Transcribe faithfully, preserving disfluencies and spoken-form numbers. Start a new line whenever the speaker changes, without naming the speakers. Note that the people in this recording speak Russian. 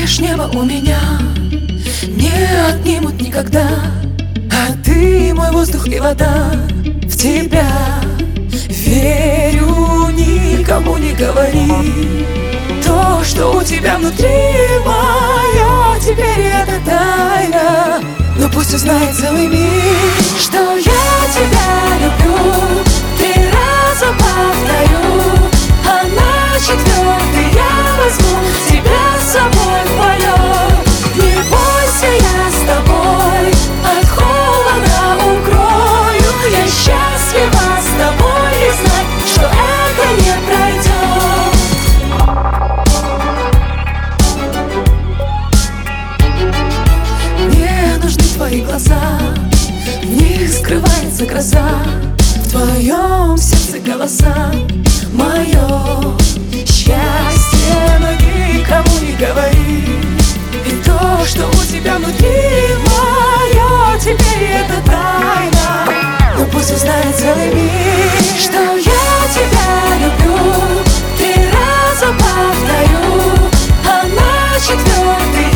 будешь небо у меня, не отнимут никогда. А ты мой воздух и вода, в тебя верю, никому не говори. То, что у тебя внутри, моя, теперь это тайна. Но пусть узнает целый мир, что я тебя люблю. Три раза повторю, а на четвертый я возьму тебя с собой в полет. Не бойся, я с тобой, от холода укрою. Я счастлива с тобой и знать, что это не пройдет. Мне нужны твои глаза, в них скрывается гроза. В твоем сердце голоса, мое счастье, но никому не говори. И то, что у тебя внутри, мое, теперь это тайна. Но пусть узнает целый мир, что я тебя люблю. Три раза повторю, а на четвертый